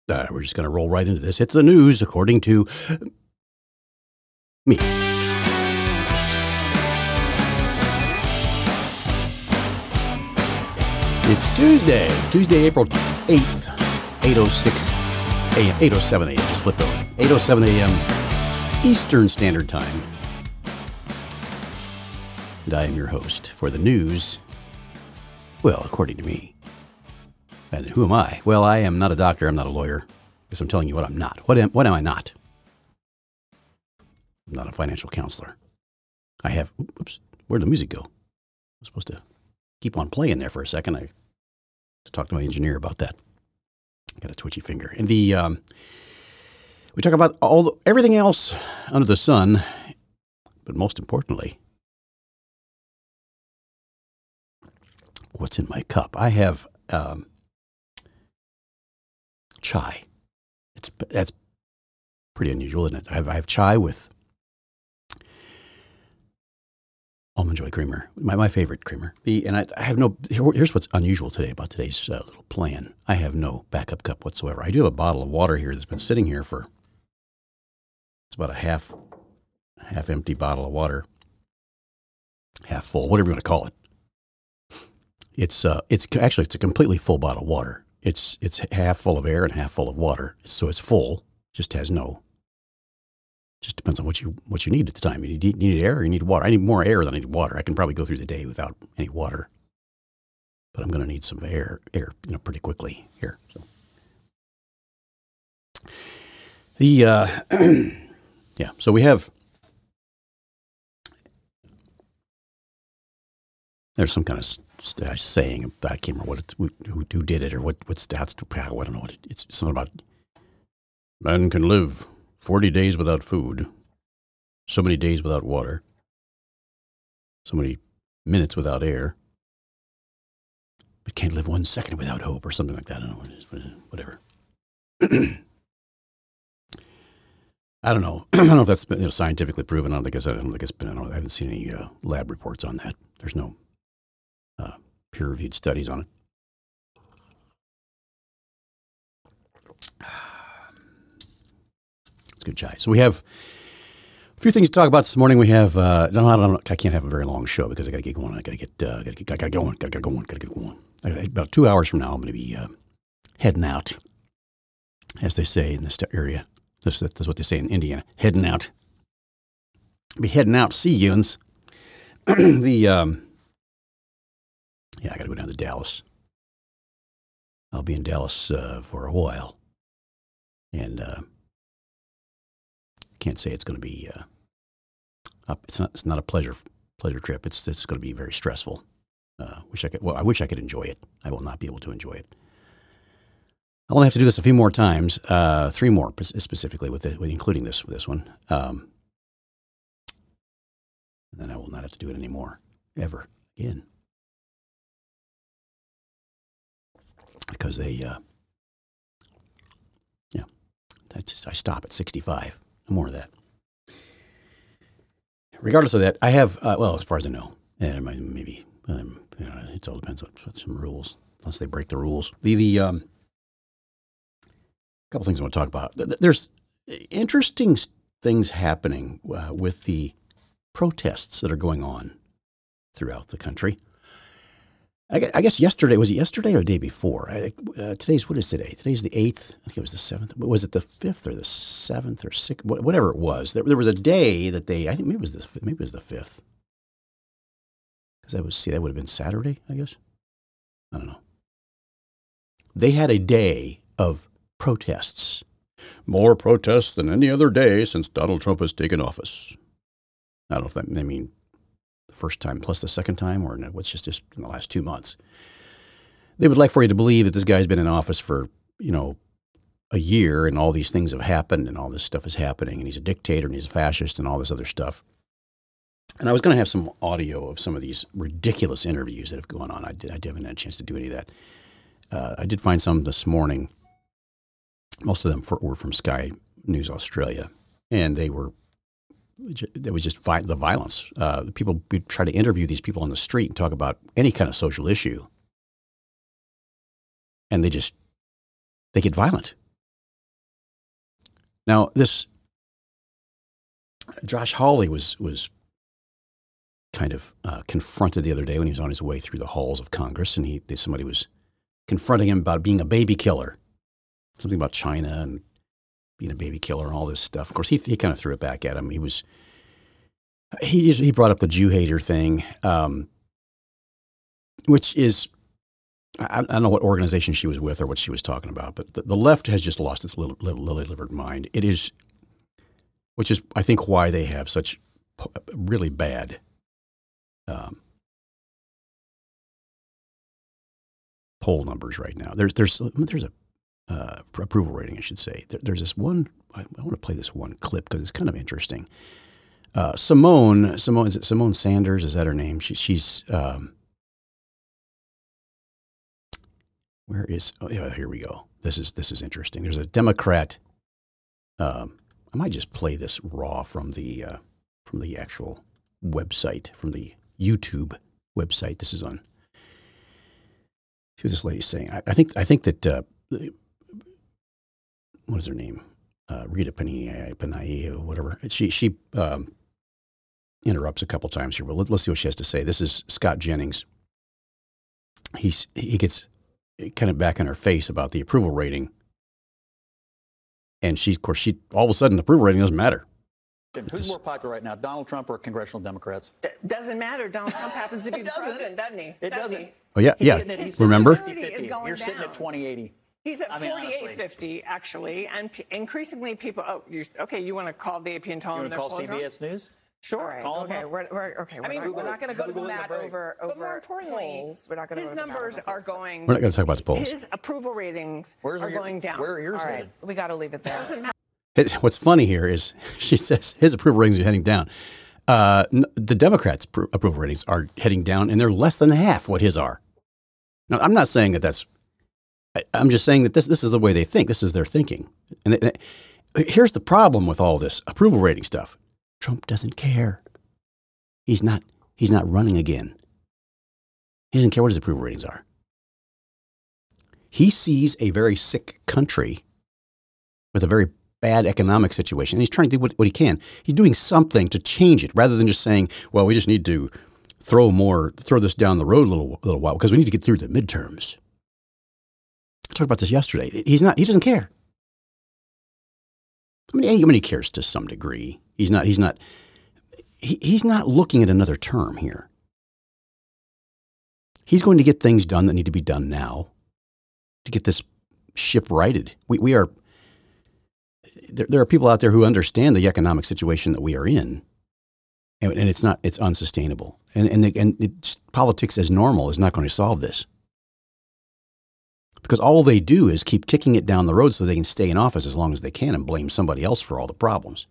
We're just going to roll right into this. It's the news according to me. It's Tuesday, April 8th, 8:06 a.m., 8:07 a.m., just flipped over, 8:07 a.m. Eastern Standard Time. And I am your host for the news, well, according to me. And who am I? Well, I am not a doctor. I'm not a lawyer. Because I'm telling you what I'm not. What am I not? I'm not a financial counselor. I have, oops, where'd the music go? I was supposed to keep on playing there for a second. I talked to my engineer about that. I got a twitchy finger. And we talk about everything else under the sun, but most importantly, what's in my cup. I have chai. That's pretty unusual, isn't it? I have chai with Almond Joy creamer, my favorite creamer. I have no. Here's what's unusual today about today's little plan. I have no backup cup whatsoever. I do have a bottle of water here that's been sitting here for. It's about a half empty bottle of water, half full, whatever you want to call it. It's actually a completely full bottle of water. It's half full of air and half full of water. So it's full, just depends on what you need at the time. You need air or you need water. I need more air than I need water. I can probably go through the day without any water. But I'm going to need some air, pretty quickly here. So so we have there's some kind of saying, I can't remember who did it or what stats to I don't know. It's something about man can live 40 days without food, so many days without water, so many minutes without air, but can't live 1 second without hope or something like that. I don't know what it is, but whatever. I don't know. I don't know if that's been scientifically proven. I haven't seen any lab reports on that. There's no peer-reviewed studies on it. It's good chai. So we have a few things to talk about this morning. We have I can't have a very long show because I got to get going. I got to get going. About 2 hours from now, I'm going to be heading out, as they say in this area. That's what they say in Indiana. Heading out. Be heading out. See you'ns. I got to go down to Dallas. I'll be in Dallas for a while, and can't say it's going to be It's not a pleasure trip. It's going to be very stressful. I wish I could enjoy it. I will not be able to enjoy it. I only have to do this a few more times, 3 more specifically, including this one, and then I will not have to do it anymore ever again. Because I stop at 65. No more of that. Regardless of that, I have, as far as I know, maybe, it all depends on some rules, unless they break the rules. The couple things I want to talk about. There's interesting things happening with the protests that are going on throughout the country. I guess yesterday, was it yesterday or the day before? What is today? Today's the 8th. I think it was the 7th. Was it the 5th or the 7th or 6th? Whatever it was. There was a day that I think maybe it was the 5th. Because that would have been Saturday, I guess. I don't know. They had a day of protests. More protests than any other day since Donald Trump has taken office. I don't know if they mean the first time plus the second time, or what's just in the last 2 months. They would like for you to believe that this guy's been in office for, a year and all these things have happened and all this stuff is happening and he's a dictator and he's a fascist and all this other stuff. And I was going to have some audio of some of these ridiculous interviews that have gone on. I haven't had a chance to do any of that. I did find some this morning. Most of them were from Sky News Australia, and there was just the violence. People would try to interview these people on the street and talk about any kind of social issue, and they get violent. Now, this Josh Hawley was kind of confronted the other day when he was on his way through the halls of Congress, and somebody was confronting him about being a baby killer, something about China and being a baby killer and all this stuff. Of course, he kind of threw it back at him. He brought up the Jew hater thing, which is, I don't know what organization she was with or what she was talking about, but the left has just lost its lily-livered mind. It is, which is, I think, why they have such really bad poll numbers right now. There's a approval rating, I should say. There's this one. I want to play this one clip because it's kind of interesting. Simone, is it Simone Sanders? Is that her name? She's where is? Oh yeah, here we go. This is interesting. There's a Democrat. I might just play this raw from the actual website, from the YouTube website. This is on. See what this lady's saying. I think that what is her name? Rita Panay, or whatever. She interrupts a couple times here, but let's see what she has to say. This is Scott Jennings. He gets kind of back in her face about the approval rating, and she all of a sudden the approval rating doesn't matter. Who's more popular right now, Donald Trump or congressional Democrats? Doesn't matter. Donald Trump happens to be the president, doesn't he? It doesn't. Oh yeah. Remember? You're sitting at 20-80. He's at 48-50, actually, and increasingly people. Oh, you want to call the AP and tell them they're call CBS News? Sure. Right. We're not going to go to the mat over but more importantly, polls. We're not going to. His numbers are going. We're not going to talk about the polls. His approval ratings are going down. Where are yours All right, headed? we got to leave it there. What's funny here is she says his approval ratings are heading down. The Democrats' approval ratings are heading down, and they're less than half what his are. Now, I'm not saying that that's. I'm just saying that this is the way they think. This is their thinking. And here's the problem with all this approval rating stuff. Trump doesn't care. He's not running again. He doesn't care what his approval ratings are. He sees a very sick country with a very bad economic situation, and he's trying to do what he can. He's doing something to change it rather than just saying, well, we just need to throw this down the road a little while because we need to get through the midterms. I talked about this yesterday. He doesn't care. I mean, he cares to some degree. He's not looking at another term here. He's going to get things done that need to be done now to get this ship righted. There are people out there who understand the economic situation that we are in, and it's unsustainable. And politics as normal is not going to solve this. Because all they do is keep kicking it down the road so they can stay in office as long as they can and blame somebody else for all the problems.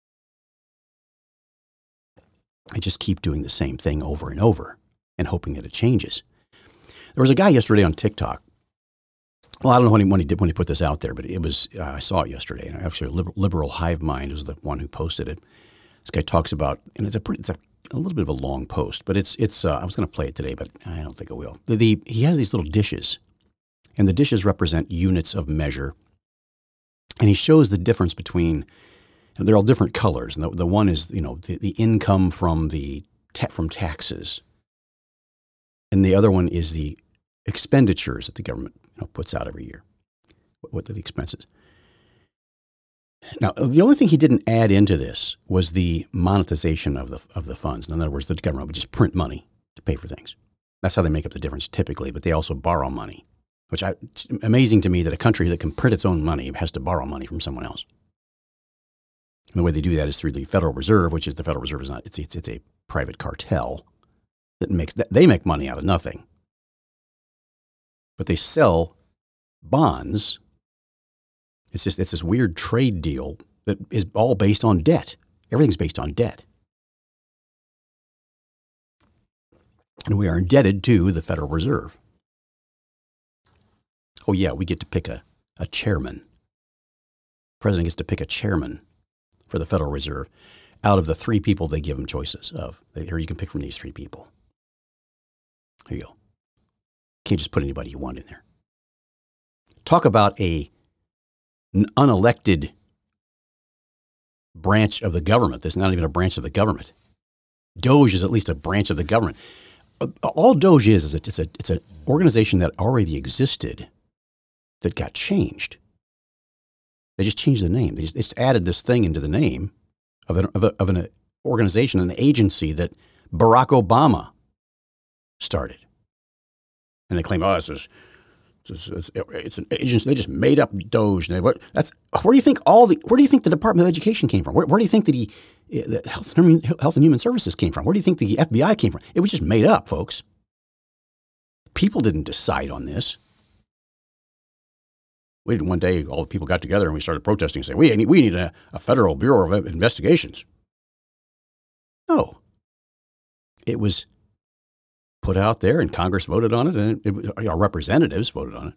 They just keep doing the same thing over and over and hoping that it changes. There was a guy yesterday on TikTok. Well, I don't know when he put this out there, but it was I saw it yesterday. And actually, Liberal Hive Mind was the one who posted it. This guy talks about, and it's a little bit of a long post, but it's I was going to play it today, but I don't think I will. He has these little dishes. And the dishes represent units of measure. And he shows the difference between, they're all different colors. And the one is, the income from from taxes. And the other one is the expenditures that the government puts out every year. What are the expenses? Now, the only thing he didn't add into this was the monetization of the funds. In other words, the government would just print money to pay for things. That's how they make up the difference typically, but they also borrow money. It's amazing to me that a country that can print its own money has to borrow money from someone else. And the way they do that is through the Federal Reserve, which is the Federal Reserve is not, it's a private cartel they make money out of nothing. But they sell bonds. It's this weird trade deal that is all based on debt. Everything's based on debt. And we are indebted to the Federal Reserve. Oh, yeah, we get to pick a chairman. The president gets to pick a chairman for the Federal Reserve out of the three people they give him choices of. Here, you can pick from these three people. There you go. Can't just put anybody you want in there. Talk about an unelected branch of the government. This is not even a branch of the government. DOJ is at least a branch of the government. All DOJ is it's an organization that already existed that got changed. They just changed the name. They just added this thing into the name of an organization, an agency that Barack Obama started. And they claim, it's an agency. They just made up DOJ. Where do you think the Department of Education came from? Where do you think that the Health and Human Services came from? Where do you think the FBI came from? It was just made up, folks. People didn't decide on this. One day, all the people got together and we started protesting and saying, we need a Federal Bureau of Investigations. No. It was put out there and Congress voted on it and our representatives voted on it.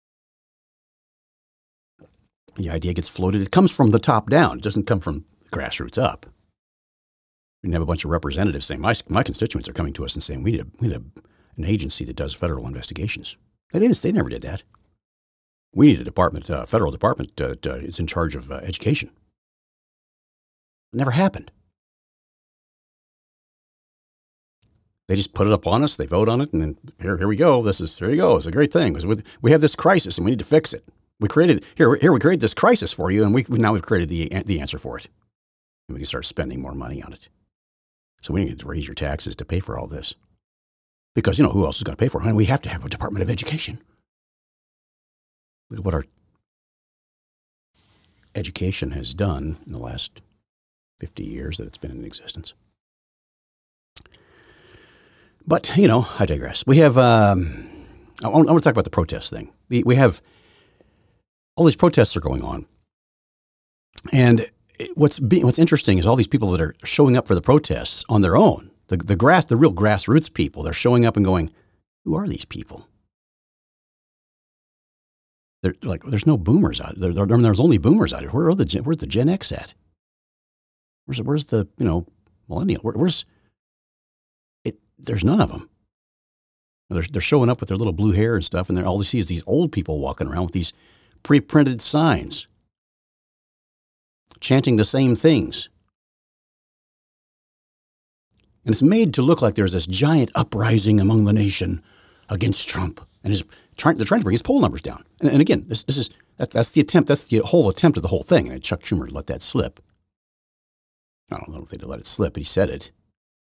The idea gets floated. It comes from the top down. It doesn't come from the grassroots up. We didn't have a bunch of representatives saying, my constituents are coming to us and saying, we need an agency that does federal investigations. They never did that. We need a federal department that is in charge of education. It never happened. They just put it up on us. They vote on it, and then here we go. Here you go. It's a great thing. We have this crisis, and we need to fix it. We created this crisis for you, and now we've created the answer for it, and we can start spending more money on it. So we need to raise your taxes to pay for all this, because who else is going to pay for it? And we have to have a Department of Education. Look at what our education has done in the last 50 years that it's been in existence. But, I digress. We have, I want to talk about the protest thing. We have, all these protests are going on. And what's interesting is all these people that are showing up for the protests on their own, the real grassroots people, they're showing up and going, who are these people? They're like, there's no boomers out there. There's only boomers out here. Where's the Gen X at? Where's the millennial? Where's it? There's none of them. They're showing up with their little blue hair and stuff, and all they see is these old people walking around with these pre-printed signs, chanting the same things. And it's made to look like there's this giant uprising among the nation against Trump, and they're trying to bring his poll numbers down. And again, that's the attempt. That's the whole attempt of the whole thing. And Chuck Schumer let that slip. I don't know if they'd let it slip, but he said it.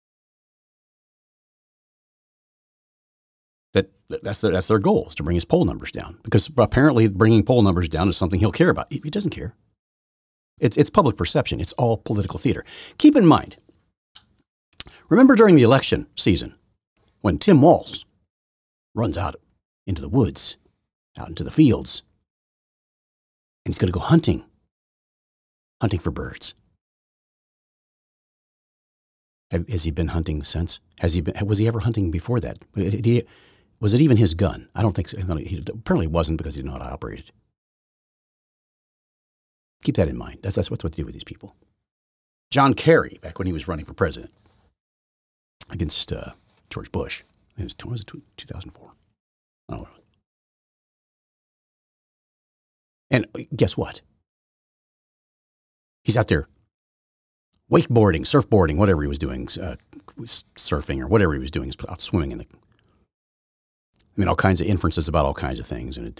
That's their goal, is to bring his poll numbers down. Because apparently bringing poll numbers down is something he'll care about. He doesn't care. It's public perception. It's all political theater. Keep in mind, remember during the election season when Tim Walz runs out into the woods, out into the fields, and he's going to go hunting for birds. Has he been hunting since? Was he ever hunting before that? Was it even his gun? I don't think so. He apparently wasn't, because he didn't know how to operate it. Keep that in mind. That's what to do with these people. John Kerry, back when he was running for president against George Bush, was it 2004? I don't know. And guess what? He's out there wakeboarding, surfboarding, whatever he was doing, surfing or whatever he was doing, out swimming in all kinds of inferences about all kinds of things. And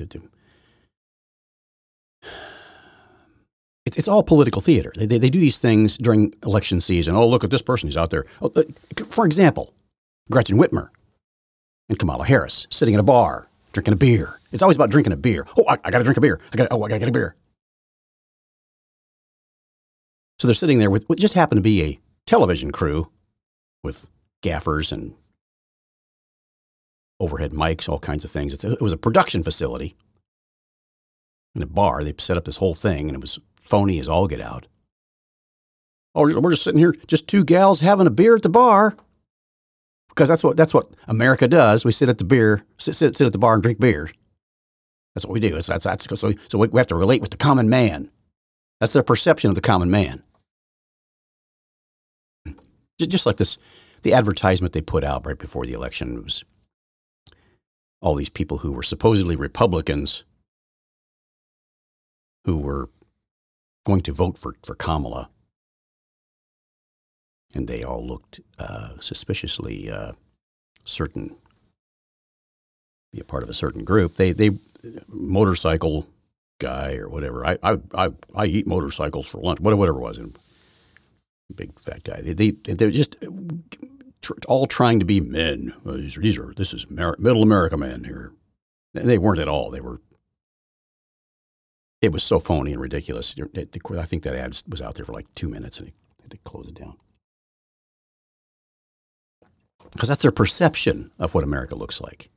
it's all political theater. They do these things during election season. Oh, look at this person. He's out there. For example, Gretchen Whitmer and Kamala Harris sitting in a bar, drinking a beer. It's always about drinking a beer. Oh, I got to drink a beer. I got to get a beer. So they're sitting there with what just happened to be a television crew with gaffers and overhead mics, all kinds of things. It was a production facility in a bar. They set up this whole thing, and it was phony as all get out. Oh, we're just sitting here, just two gals having a beer at the bar, because that's what America does. We sit at the bar and drink beer. That's what we do. So we have to relate with the common man. That's their perception of the common man. Just like this, the advertisement they put out right before the election was all these people who were supposedly Republicans who were going to vote for Kamala and they all looked suspiciously certain, be a part of a certain group. They motorcycle guy or whatever. I eat motorcycles for lunch. Whatever it was, and big fat guy. They're just all trying to be men. This is middle America men here. And they weren't at all. It was so phony and ridiculous. I think that ad was out there for like 2 minutes, and they had to close it down. Because that's their perception of what America looks like.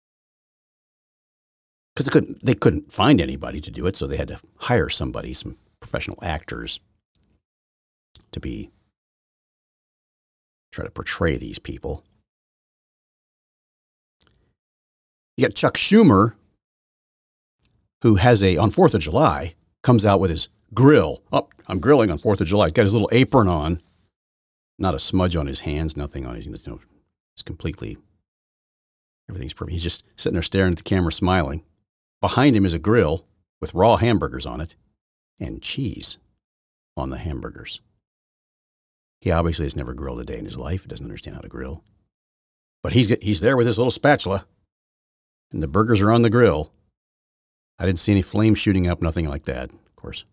Because they couldn't find anybody to do it, so they had to hire somebody, some professional actors, to try to portray these people. You got Chuck Schumer, who has on 4th of July, comes out with his grill. Oh, I'm grilling on 4th of July. He's got his little apron on, not a smudge on his hands, nothing on his, it's completely, everything's perfect. He's just sitting there staring at the camera, smiling. Behind him is a grill with raw hamburgers on it and cheese on the hamburgers. He obviously has never grilled a day in his life. He doesn't understand how to grill. But he's there with his little spatula, and the burgers are on the grill. I didn't see any flames shooting up, nothing like that, of course.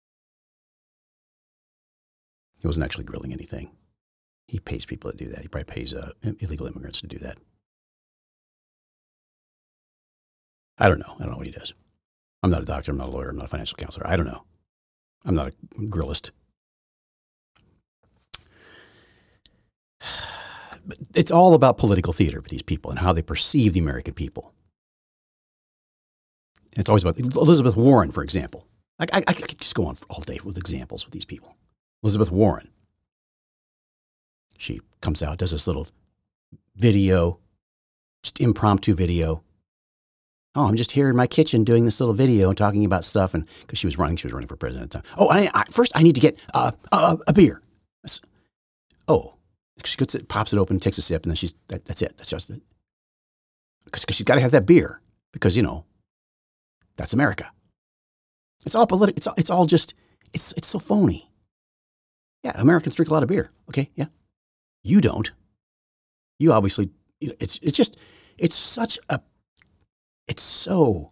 He wasn't actually grilling anything. He pays people to do that. He probably pays illegal immigrants to do that. I don't know what he does. I'm not a doctor. I'm not a lawyer. I'm not a financial counselor. I don't know. I'm not a grillist. But it's all about political theater with these people and how they perceive the American people. It's always about Elizabeth Warren, for example. I could just go on all day with examples with these people. Elizabeth Warren. She comes out, does this little video, just impromptu video. Oh, I'm just here in my kitchen doing this little video and talking about stuff, and because she was running for president at the time. Oh, first I need to get a beer. Oh, she gets it, pops it open, takes a sip, and then that's it. That's just it. Because she's got to have that beer because that's America. It's all political. It's all just it's so phony. Yeah, Americans drink a lot of beer. Okay, yeah, you don't. You obviously. It's so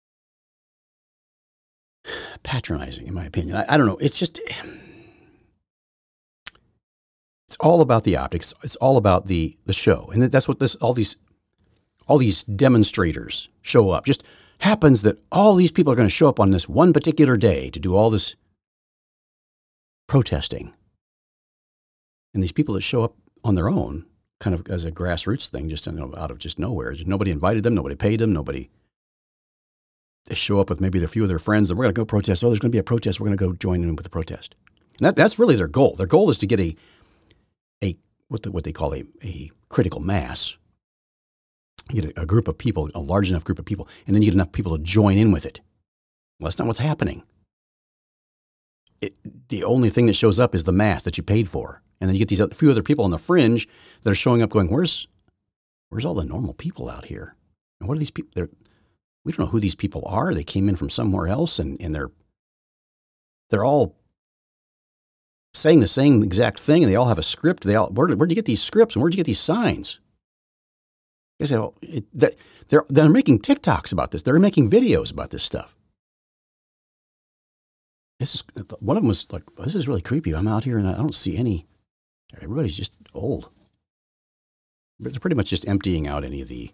patronizing, in my opinion. I don't know. It's all about the optics. It's all about the show, and that's what all these demonstrators show up. Just happens that all these people are going to show up on this one particular day to do all this protesting, and these people that show up on their own, kind of as a grassroots thing, just out of just nowhere. Nobody invited them. Nobody paid them. They show up with maybe a few of their friends, and we're going to go protest. Oh, there's going to be a protest. We're going to go join in with the protest. And that's really their goal. Their goal is to get what they call a critical mass. You get a group of people, a large enough group of people, and then you get enough people to join in with it. Well, that's not what's happening. The only thing that shows up is the mass that you paid for. And then you get these few other people on the fringe that are showing up going, where's all the normal people out here? And what are these people? We don't know who these people are. They came in from somewhere else, and they're all saying the same exact thing, and they all have a script. Where'd you get these scripts, and where'd you get these signs? I say, well, they're making TikToks about this. They're making videos about this stuff. One of them was like, this is really creepy. I'm out here, and I don't see any. Everybody's just old. They're pretty much just emptying out any of the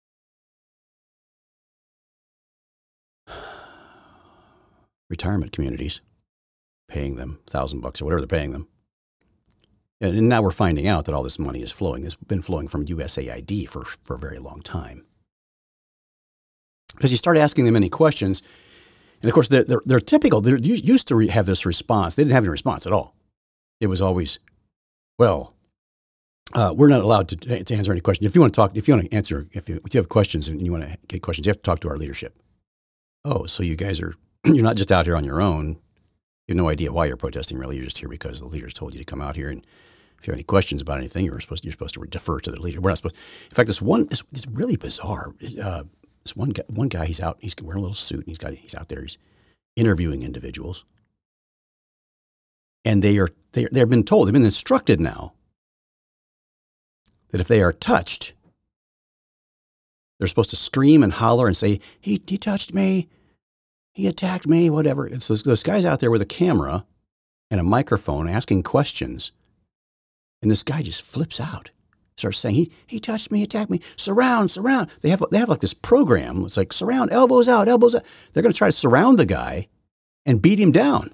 retirement communities, paying them $1,000 or whatever they're paying them. And now we're finding out that all this money is flowing. It's been flowing from USAID for a very long time. Because you start asking them any questions, and of course they're typical. They're used to have this response. They didn't have any response at all. It was always, well, we're not allowed to answer any questions. If you want to answer, if you have questions and you want to get questions, you have to talk to our leadership. Oh, so you guys you're not just out here on your own. You have no idea why you're protesting, really. You're just here because the leaders told you to come out here. And if you have any questions about anything, you're supposed to defer to the leader. We're not supposed. In fact, it's really bizarre. This one guy, he's out. He's wearing a little suit, and he's out there. He's interviewing individuals. And they've been told, they've been instructed now that if they are touched, they're supposed to scream and holler and say, he touched me, he attacked me, whatever. And so this guy's out there with a camera and a microphone asking questions. And this guy just flips out, starts saying, he touched me, attacked me, surround. They have like this program. It's like surround, elbows out. They're going to try to surround the guy and beat him down.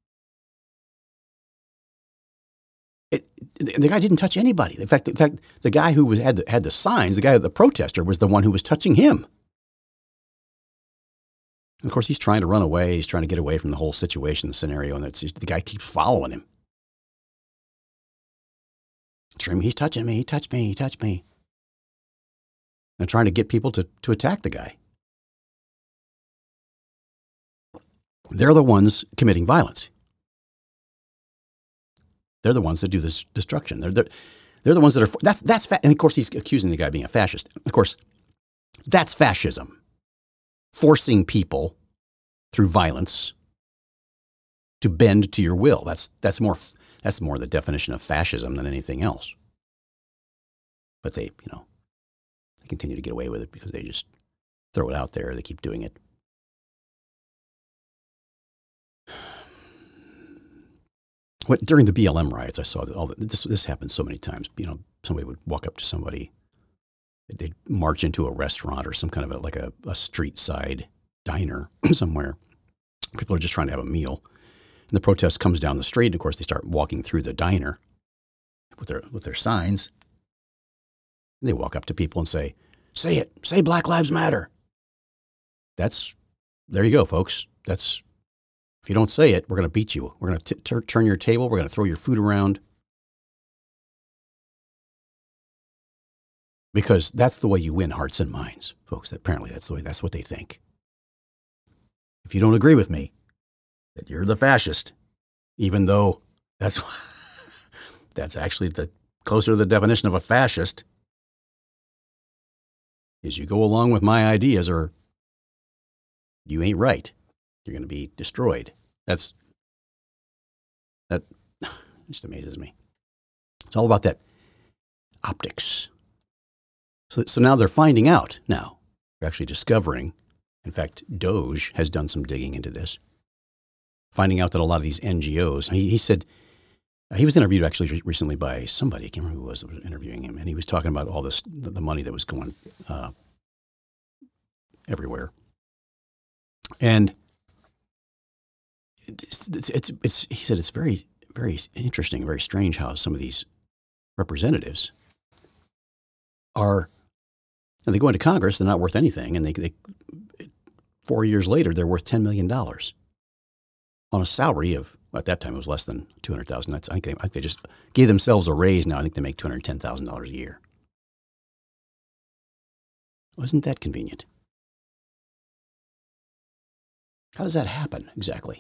The guy didn't touch anybody. In fact, the guy who had the signs, the protester, was the one who was touching him. And of course, he's trying to run away. He's trying to get away from the whole situation, the scenario, and the guy keeps following him. Screaming, he's touching me, he touched me. And trying to get people to attack the guy. They're the ones committing violence. They're the ones that do this destruction. They're the ones that are, that's and of course he's accusing the guy of being a fascist. Of course, that's fascism. Forcing people through violence to bend to your will. That's more the definition of fascism than anything else. But they continue to get away with it because they just throw it out there. They keep doing it. During the BLM riots, I saw that this happened so many times. Somebody would walk up to somebody, they'd march into a restaurant or some kind of a street side diner somewhere. People are just trying to have a meal, and the protest comes down the street. And of course, they start walking through the diner with their signs. And they walk up to people and say Black Lives Matter. There you go, folks. If you don't say it, we're going to beat you. We're going to turn your table. We're going to throw your food around. Because that's the way you win hearts and minds, folks. Apparently, that's what they think. If you don't agree with me, that you're the fascist, even though that's actually the closer to the definition of a fascist, is you go along with my ideas or you ain't right. You're going to be destroyed. That just amazes me. It's all about that optics. So now they're finding out now. They're actually discovering. In fact, Doge has done some digging into this. Finding out that a lot of these NGOs, he said, he was interviewed actually recently by somebody, I can't remember who was interviewing him, and he was talking about all this, the money that was going everywhere. And he said it's very, very interesting, very strange how some of these representatives they go into Congress, they're not worth anything, and they 4 years later, they're worth $10 million on a salary of, at that time it was less than $200,000. I think they just gave themselves a raise now. I think they make $210,000 a year. Wasn't that convenient? How does that happen exactly?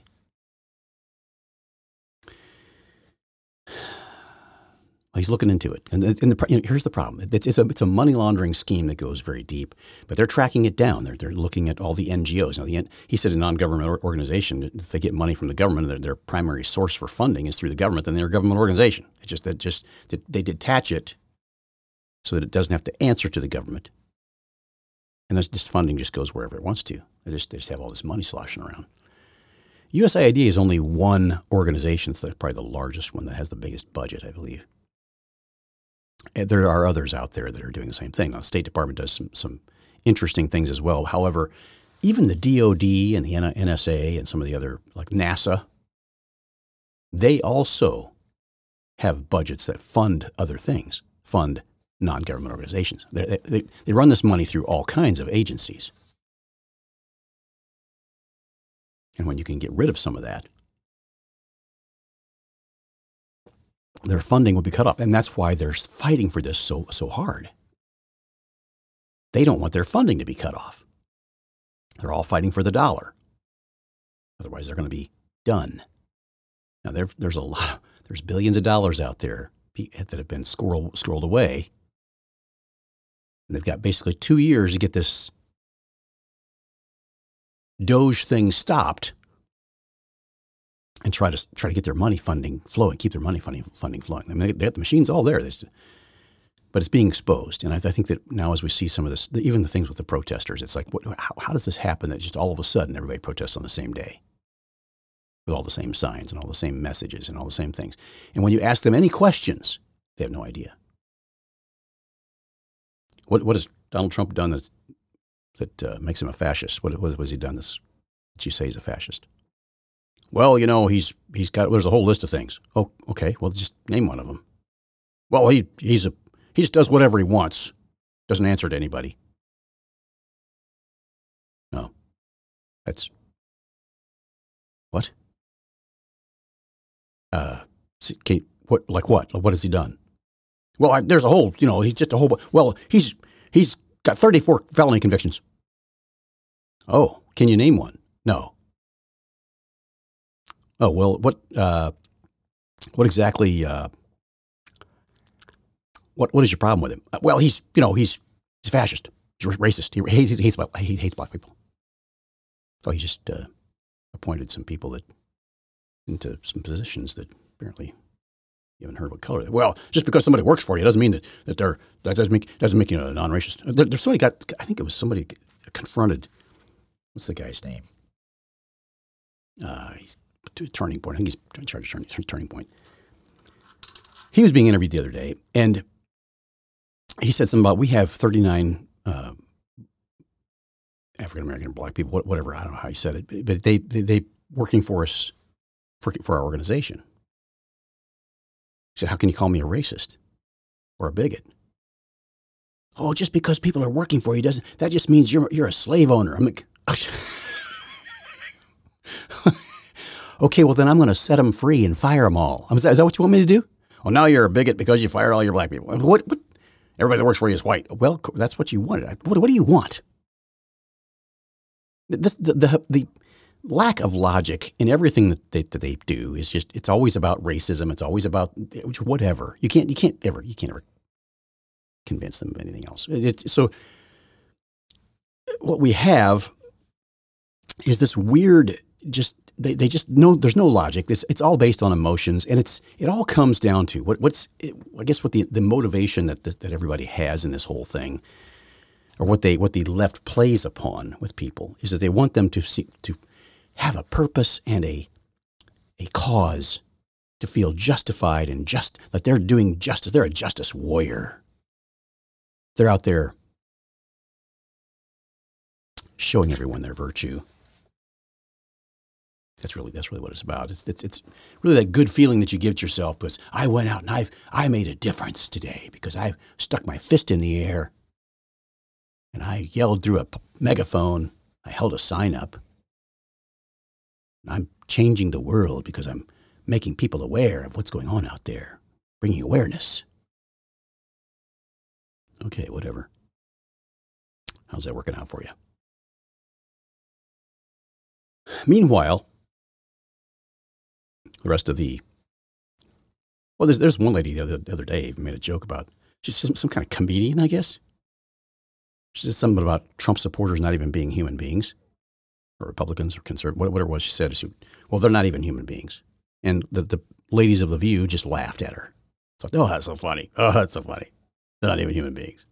He's looking into it, and here's the problem: it's a money laundering scheme that goes very deep. But they're tracking it down. They're looking at all the NGOs. Now, he said a non-government organization, if they get money from the government, their primary source for funding is through the government, then they're a government organization. They detach it so that it doesn't have to answer to the government, and this funding just goes wherever it wants to. They just have all this money sloshing around. USAID is only one organization. It's probably the largest one that has the biggest budget, I believe. And there are others out there that are doing the same thing. Now, the State Department does some interesting things as well. However, even the DOD and the NSA and some of the other, like NASA, they also have budgets that fund other things, fund non-government organizations. They run this money through all kinds of agencies. And when you can get rid of some of that, their funding will be cut off. And that's why they're fighting for this so hard. They don't want their funding to be cut off. They're all fighting for the dollar. Otherwise, they're going to be done. Now, there's billions of dollars out there that have been squirreled away. And they've got basically 2 years to get this Doge thing stopped. and try to get their money funding flowing, keep their money funding flowing. I mean, they got the machines all there, but it's being exposed. And I think that now as we see some of this, even the things with the protesters, it's like, how does this happen that just all of a sudden everybody protests on the same day with all the same signs and all the same messages and all the same things? And when you ask them any questions, they have no idea. What has Donald Trump done that makes him a fascist? What has he done that you say he's a fascist? Well, he's got, there's a whole list of things. Oh, okay. Well, just name one of them. Well, he just does whatever he wants. Doesn't answer to anybody. No. That's what? What has he done? Well, there's a whole, he's just a whole, well, he's got 34 felony convictions. Oh, can you name one? No. Oh, well, what exactly, what is your problem with him? Well, he's fascist. He's racist. He hates black people. Oh, he just appointed some people into some positions that apparently you haven't heard what color. Well, just because somebody works for you doesn't mean that doesn't make you a non-racist. There's somebody I think it was somebody confronted. What's the guy's name? He's Turning Point. I think he's in charge of Turning Point. He was being interviewed the other day, and he said something about we have 39 African American black people, whatever. I don't know how he said it, but they working for us for our organization. He said, "How can you call me a racist or a bigot?" Oh, just because people are working for you that just means you're a slave owner. I'm like, okay, well then I'm going to set them free and fire them all. Is that what you want me to do? Well, now you're a bigot because you fired all your black people. What? Everybody that works for you is white. Well, that's what you wanted. What do you want? The lack of logic in everything that they do is just, it's always about racism. It's always about whatever. You can't ever convince them of anything else. So what we have is this weird, they just know there's no logic. It's all based on emotions, and it all comes down to what the motivation that everybody has in this whole thing, or what the left plays upon with people, is that they want them to have a purpose and a cause, to feel justified and just, that they're doing justice. They're a justice warrior. They're out there showing everyone their virtue. That's really what it's about. It's really that good feeling that you give to yourself because I went out and I made a difference today because I stuck my fist in the air and I yelled through a megaphone. I held a sign up. I'm changing the world because I'm making people aware of what's going on out there, bringing awareness. Okay, whatever. How's that working out for you? Meanwhile, the rest of there's one lady the other day even made a joke about, she's some kind of comedian, I guess. She said something about Trump supporters not even being human beings, or Republicans or conservatives, whatever it was she said. Well, they're not even human beings. And the ladies of The View just laughed at her. It's like, oh, that's so funny. Oh, that's so funny. They're not even human beings.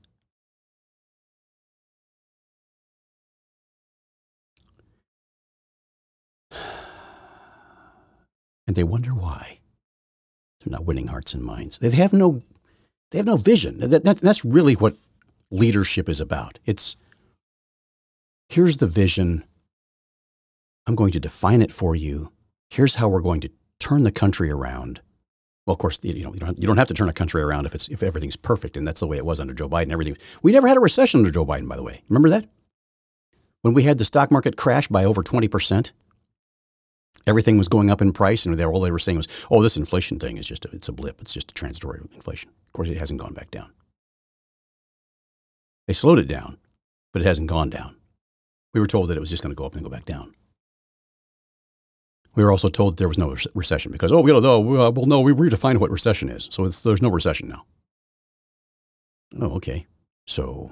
And they wonder why they're not winning hearts and minds. They have no vision. That's really what leadership is about. It's, here's the vision. I'm going to define it for you. Here's how we're going to turn the country around. Well, of course, you don't have to turn a country around if everything's perfect, and that's the way it was under Joe Biden. We never had a recession under Joe Biden, by the way. Remember that? When we had the stock market crash by over 20%, everything was going up in price, and all they were saying was, "Oh, this inflation thing is it's a blip. It's just a transitory inflation." Of course, it hasn't gone back down. They slowed it down, but it hasn't gone down. We were told that it was just going to go up and go back down. We were also told there was no recession because, we redefined what recession is. So there's no recession now. Oh, okay. So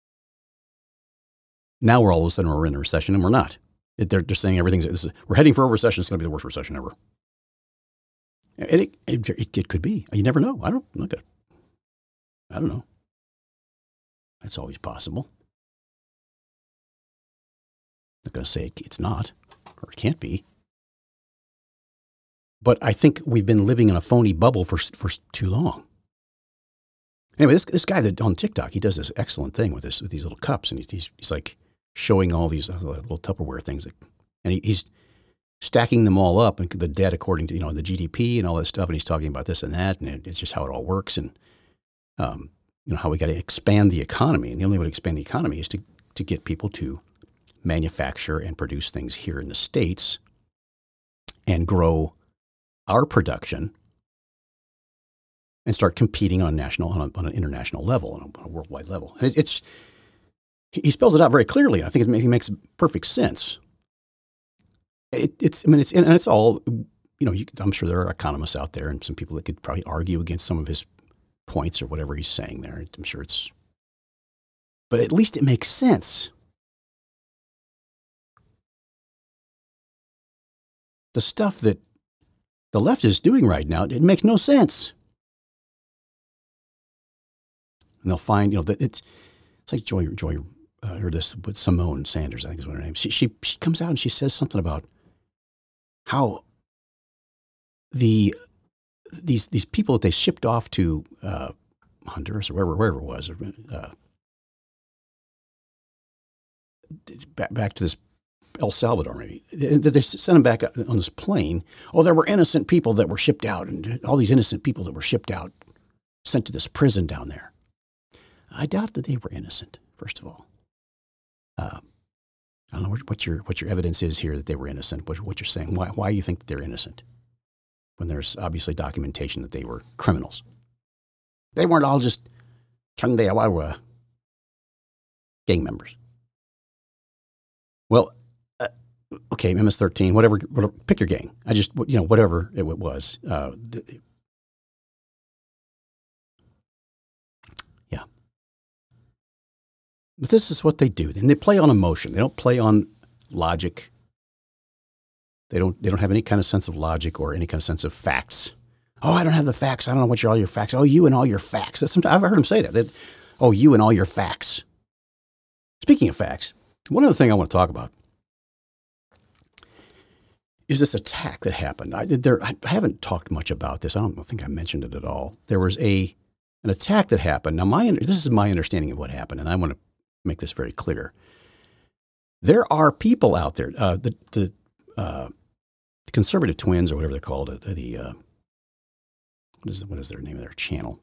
now all of a sudden we're in a recession and we're not. They're saying we're heading for a recession. It's going to be the worst recession ever. And it could be. You never know. I don't know. That's always possible. I'm not going to say it's not or it can't be. But I think we've been living in a phony bubble for too long. Anyway, this guy that on TikTok, he does this excellent thing with these little cups, and he's like showing all these little Tupperware things, and he's stacking them all up and the debt according to the GDP and all that stuff, and he's talking about this and that, and it's just how it all works, and how we got to expand the economy, and the only way to expand the economy is to get people to manufacture and produce things here in the States and grow our production and start competing on an international level, on a worldwide level. And he spells it out very clearly. I think it makes perfect sense. It's all, I'm sure there are economists out there and some people that could probably argue against some of his points or whatever he's saying there. I'm sure but at least it makes sense. The stuff that the left is doing right now, it makes no sense. And they'll find, that it's like Joy, or this with Simone Sanders, I think is what her name is. She comes out and she says something about how these people that they shipped off to Honduras or wherever it was, back to this El Salvador, maybe. They sent them back on this plane. Oh, there were innocent people that were shipped out, and all these innocent people that were shipped out, sent to this prison down there. I doubt that they were innocent, first of all. I don't know what your evidence is here that they were innocent, what you're saying. Why you think that they're innocent when there's obviously documentation that they were criminals. They weren't all just gang members. Well, okay, MS-13, whatever, pick your gang. Whatever it was. Yeah. But this is what they do. And they play on emotion. They don't play on logic. They don't have any kind of sense of logic or any kind of sense of facts. Oh, I don't have the facts. I don't know what all your facts. Oh, you and all your facts. I've heard them say that. Oh, you and all your facts. Speaking of facts, one other thing I want to talk about is this attack that happened. I haven't talked much about this. I don't think I mentioned it at all. There was an attack that happened. Now, this is my understanding of what happened, and I want to make this very clear. There are people out there, the conservative twins or whatever they're called, what is their name of their channel?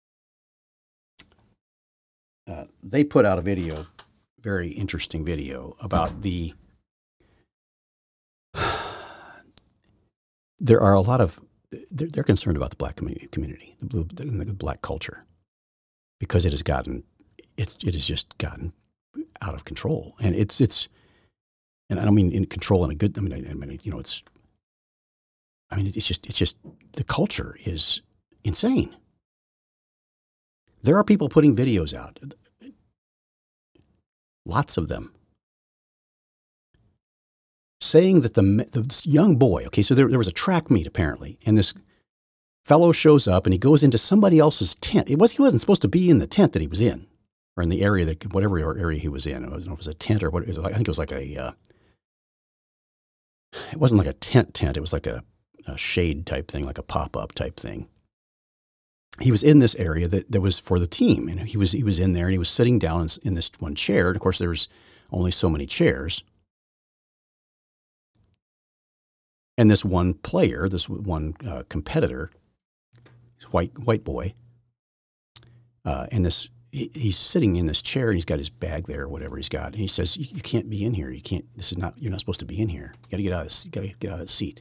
They put out a video, very interesting video about there are a lot of, they're concerned about the black community, the black culture, because it has just gotten out of control. And and I don't mean in control in a good, it's just the culture is insane. There are people putting videos out, lots of them, saying that this young boy, okay, so there was a track meet apparently, and this fellow shows up and he goes into somebody else's tent. He wasn't supposed to be in the tent that he was in, or in the area whatever area he was in. I don't know if it was a tent or what it was. I think it was like it wasn't like a tent. It was like a shade type thing, like a pop-up type thing. He was in this area that was for the team, and he was in there, and he was sitting down in this one chair. And of course, there was only so many chairs. And this one player, this one competitor, white boy, and he's sitting in this chair, and he's got his bag there, or whatever he's got, and he says, "You can't be in here. You can't. You're not supposed to be in here. You got to get out of. You got to get out of the seat."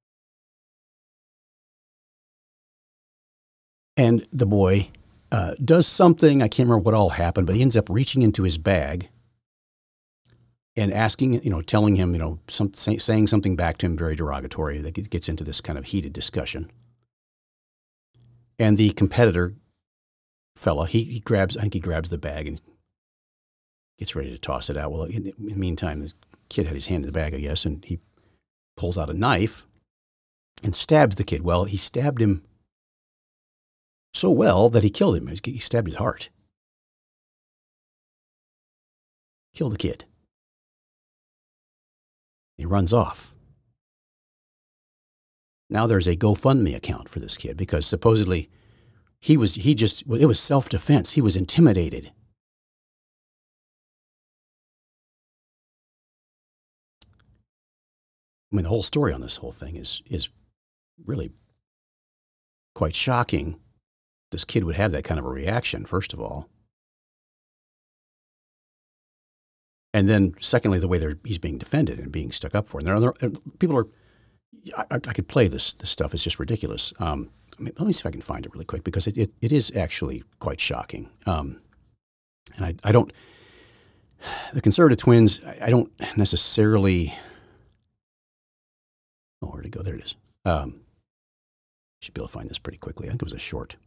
And the boy does something. I can't remember what all happened, but he ends up reaching into his bag and asking, telling him, saying something back to him very derogatory that gets into this kind of heated discussion. And the competitor fella, he grabs the bag and gets ready to toss it out. Well, in the meantime, this kid had his hand in the bag, I guess, and he pulls out a knife and stabs the kid. Well, he stabbed him so well that he killed him. He stabbed his heart. Killed the kid. He runs off. Now there's a GoFundMe account for this kid because supposedly it was self-defense. He was intimidated. I mean, the whole story on this whole thing is really quite shocking. This kid would have that kind of a reaction, first of all. And then, secondly, the way he's being defended and being stuck up for. And people are, I could play this stuff. It's just ridiculous. Let me see if I can find it really quick because it is actually quite shocking. And I don't, the conservative twins, I don't necessarily, oh, where'd it go? There it is. Should be able to find this pretty quickly. I think it was a short.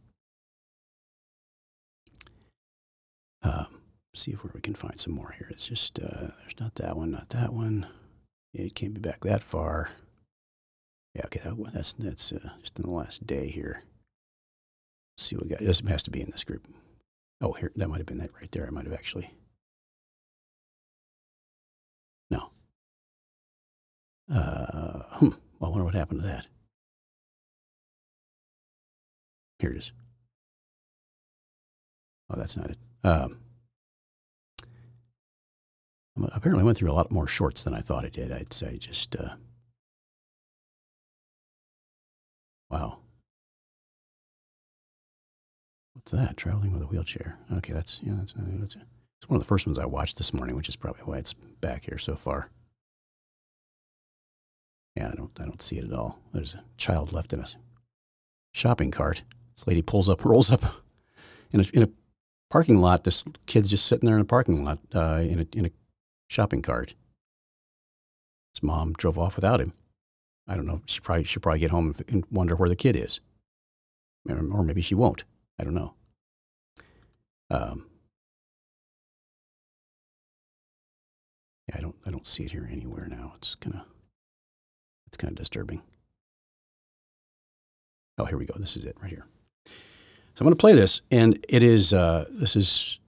See if we can find some more here. It's just, there's not that one, not that one. Yeah, it can't be back that far. Yeah, okay, that's just in the last day here. Let's see what we got. This has to be in this group. Oh, here, that might have been that right there. I might have actually. No. Well, I wonder what happened to that. Here it is. Oh, that's not it. Apparently I went through a lot more shorts than I thought I did. I'd say just, wow. What's that? Traveling with a wheelchair. Okay, that's it's one of the first ones I watched this morning, which is probably why it's back here so far. Yeah, I don't see it at all. There's a child left in a shopping cart. This lady rolls up in a parking lot. This kid's just sitting there in a parking lot in a shopping cart. His mom drove off without him. I don't know. She should probably get home and wonder where the kid is, or maybe she won't. I don't know. Yeah, I don't see it here anywhere now. It's kind of disturbing. Oh, here we go. This is it right here. So I'm going to play this, and it is. This is.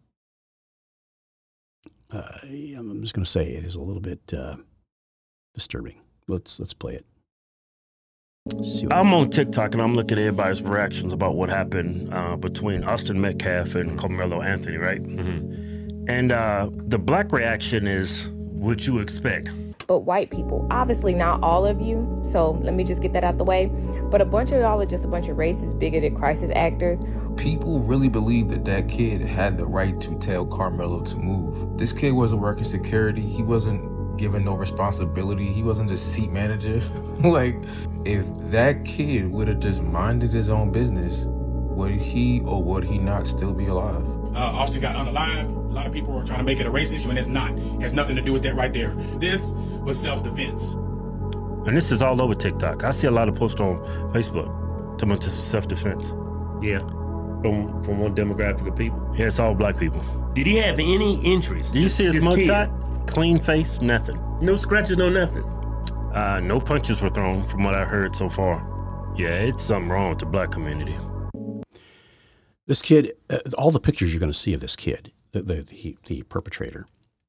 I'm just going to say it is a little bit disturbing. Let's play it. I'm on TikTok and I'm looking at everybody's reactions about what happened between Austin Metcalf and Carmelo Anthony, right? Mm-hmm. And the black reaction is what you expect. But white people, obviously not all of you, so let me just get that out the way. But a bunch of y'all are just a bunch of racist, bigoted crisis actors. People really believe that kid had the right to tell Carmelo to move. This kid wasn't working security. He wasn't given no responsibility. He wasn't the seat manager. Like, if that kid would have just minded his own business, would he or would he not still be alive? Austin got unalived. A lot of people are trying to make it a race issue, and it's not. It has nothing to do with that right there. This was self-defense. And this is all over TikTok. I see a lot of posts on Facebook talking about this is self-defense. Yeah, from one demographic of people. Yeah, it's all black people. Did he have any injuries? Do you see his mugshot? Clean face, nothing. No scratches, no nothing. No punches were thrown from what I heard so far. Yeah, it's something wrong with the black community. This kid, all the pictures you're going to see of this kid, the perpetrator,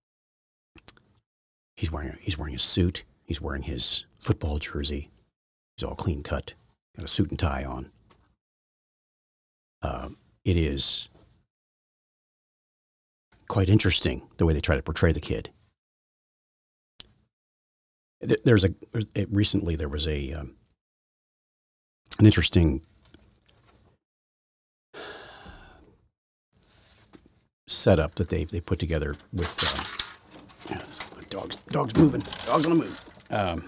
he's wearing a suit. He's wearing his football jersey. He's all clean cut, got a suit and tie on. It is quite interesting the way they try to portray the kid. Recently there was an interesting setup that they put together with dogs moving, dogs on the move,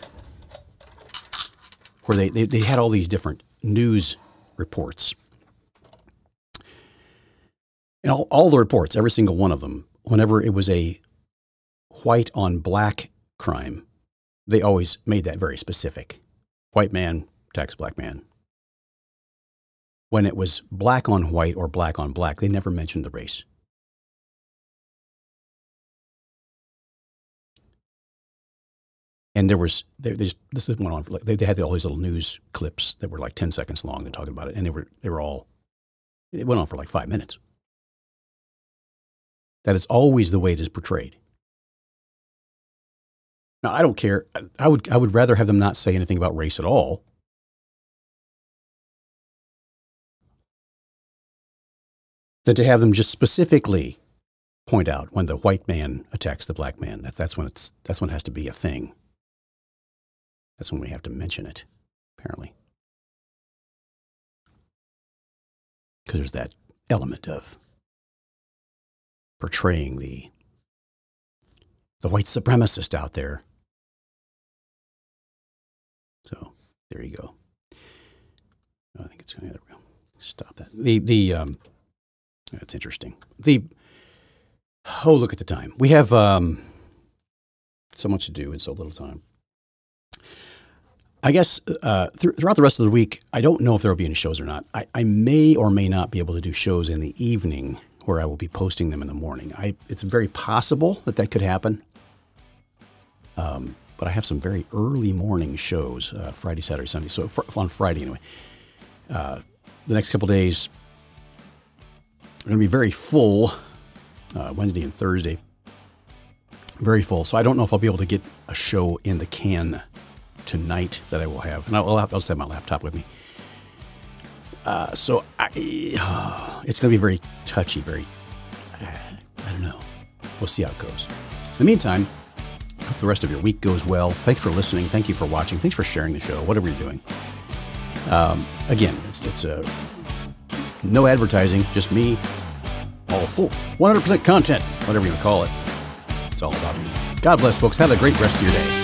where they had all these different news reports. And all the reports, every single one of them, whenever it was a white on black crime, they always made that very specific. White man attacks black man. When it was black on white or black on black, they never mentioned the race. And this went on for they had all these little news clips that were like 10 seconds long. They're talking about it, and it went on for like 5 minutes. That is always the way it is portrayed. Now, I don't care. I would rather have them not say anything about race at all. Than to have them just specifically point out when the white man attacks the black man. That's when it has to be a thing. That's when we have to mention it, apparently. Because there's that element of portraying the white supremacist out there. So there you go. I think it's going to stop that. That's interesting. Look at the time. We have so much to do in so little time. I guess throughout the rest of the week, I don't know if there will be any shows or not. I may or may not be able to do shows in the evening where I will be posting them in the morning. It's very possible that could happen. But I have some very early morning shows, Friday, Saturday, Sunday. So on Friday anyway. The next couple days are going to be very full. Wednesday and Thursday, very full. So I don't know if I'll be able to get a show in the can tonight that I will have. And I'll just have my laptop with me. It's going to be very touchy, I don't know. We'll see how it goes. In the meantime, I hope the rest of your week goes well. Thanks for listening. Thank you for watching. Thanks for sharing the show, whatever you're doing. Again, it's no advertising, just me. All full, 100% content, whatever you want to call it. It's all about me. God bless, folks. Have a great rest of your day.